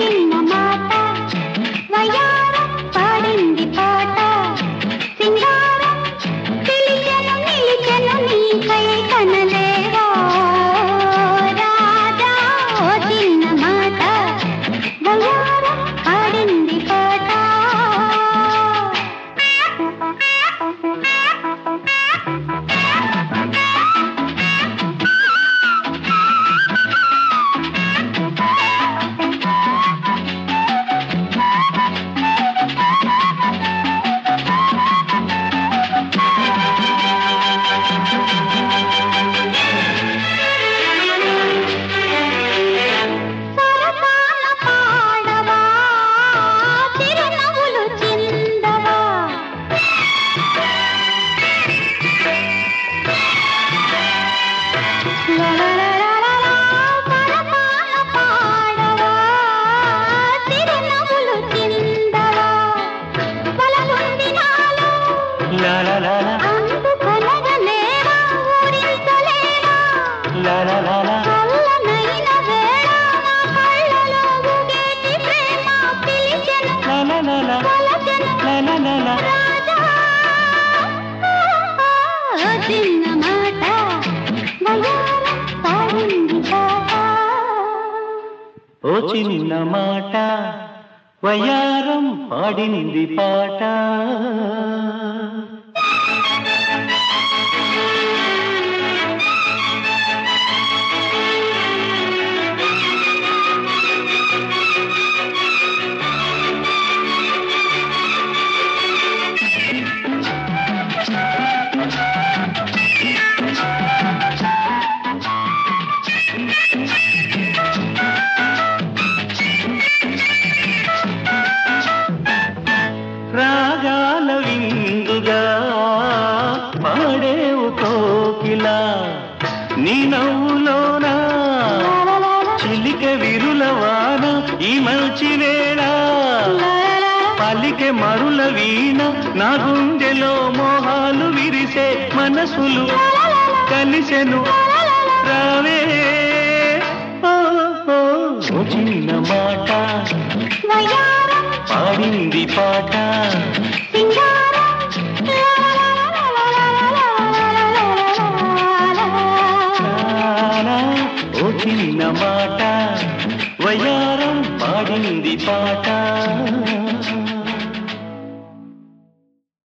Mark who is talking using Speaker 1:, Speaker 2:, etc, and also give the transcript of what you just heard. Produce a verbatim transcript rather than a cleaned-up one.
Speaker 1: చిన్న మాట వయారం పాడింది పాట సింగారం పిలిచెను నిలిచెను నీకై కనలేవా రాజా ఓ చిన్న మాట వయారం పాడింది పాట
Speaker 2: ఓ చిన్న మాట వయారం పాడింది పాట రాగాల విందుగా పాడేవు కోకిలా నీ నవ్వులోన చిలిక విరుల వాన ఈ మంచి వేళ పలికె మరుల వీణ నా గుండెలో మోహాలు విరిసే మనసులు కలిసెను రావే ఓ చిన్న మాట పాడింది పాట ఓ చిన్న మాట వయారం పాడింది పాట